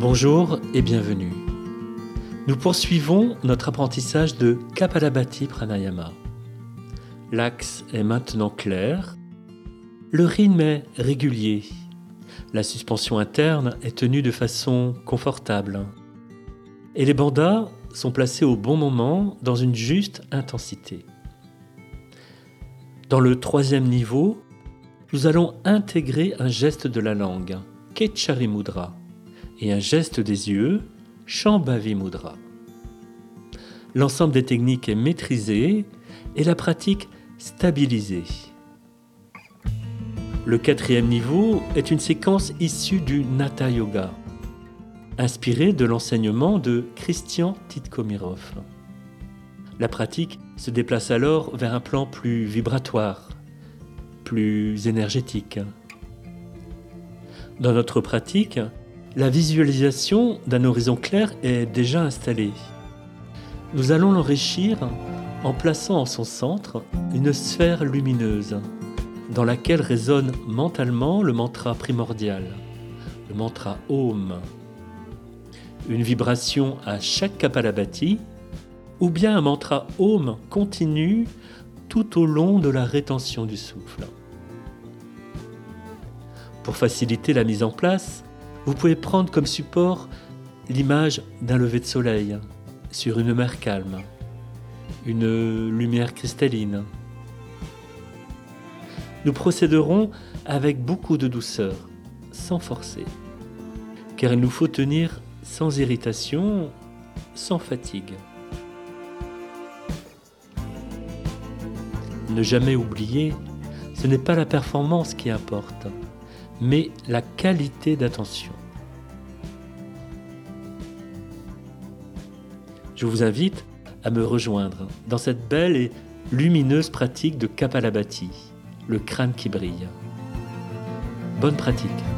Bonjour et bienvenue. Nous poursuivons notre apprentissage de Kapalabhati Pranayama. L'axe est maintenant clair, le rythme est régulier, la suspension interne est tenue de façon confortable et les bandhas sont placés au bon moment dans une juste intensité. Dans le troisième niveau, nous allons intégrer un geste de la langue, Kechari Mudra, et un geste des yeux, Shambhavi Mudra. L'ensemble des techniques est maîtrisé et la pratique stabilisée. Le quatrième niveau est une séquence issue du Natha Yoga, inspirée de l'enseignement de Christian Titkomirov. La pratique se déplace alors vers un plan plus vibratoire, plus énergétique. Dans notre pratique, la visualisation d'un horizon clair est déjà installée. Nous allons l'enrichir en plaçant en son centre une sphère lumineuse dans laquelle résonne mentalement le mantra primordial, le mantra Om. Une vibration à chaque Kapalabhati ou bien un mantra Om continu tout au long de la rétention du souffle. Pour faciliter la mise en place, vous pouvez prendre comme support l'image d'un lever de soleil sur une mer calme, une lumière cristalline. Nous procéderons avec beaucoup de douceur, sans forcer, car il nous faut tenir sans irritation, sans fatigue. Ne jamais oublier, ce n'est pas la performance qui importe, mais la qualité d'attention. Je vous invite à me rejoindre dans cette belle et lumineuse pratique de Kapalabhati, le crâne qui brille. Bonne pratique.